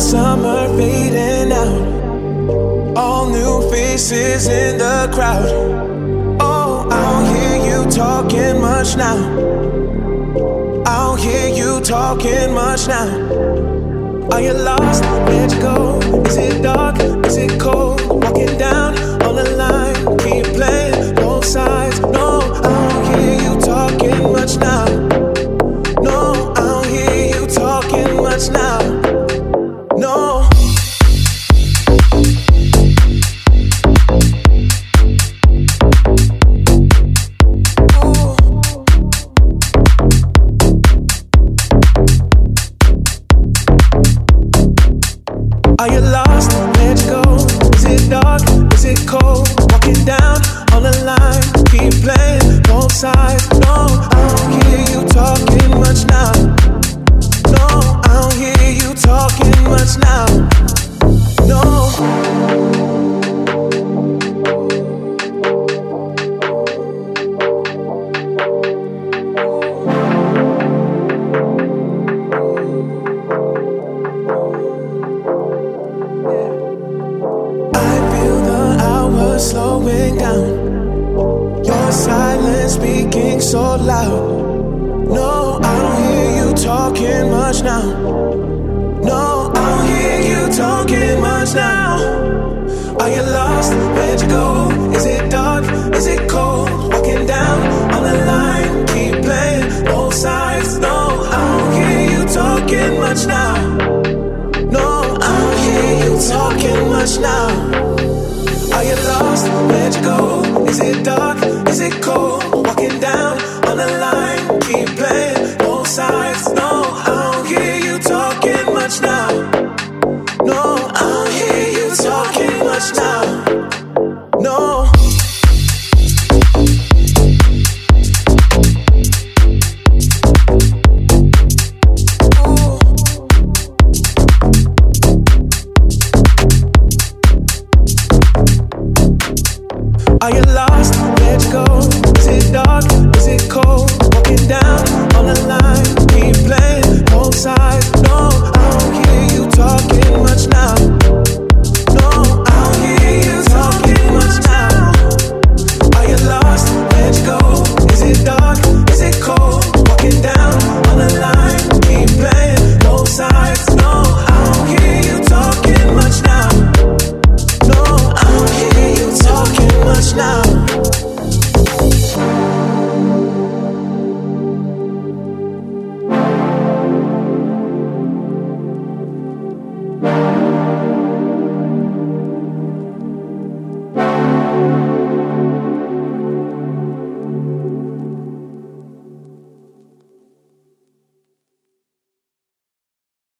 summer fading out. All new faces in the crowd. Oh, I don't hear you talking much now. I don't hear you talking much now. Are you lost? Where'd you go? Is it dark? Is it cold? Walking down on the line. Keep playing both sides. No, I don't hear you talking much now. No, I don't hear you talking much now. No. Are you lost? Where'd you go? Is it dark? Is it cold? Walking down on the line. Keep playing both sides. No, I don't hear you talking much now. No, I don't hear you talking much now. No. Slowing down, your silence speaking so loud. No, I don't hear you talking much now. No, I don't hear you talking much now. Are you lost? Where'd you go? Is it dark? Is it cold? Walking down on the line, keep playing both sides. No, I don't hear you talking much now. No, I don't hear you talking much now. Are you lost? Where'd you go? Is it dark? Is it cold? Walking down on the line, keep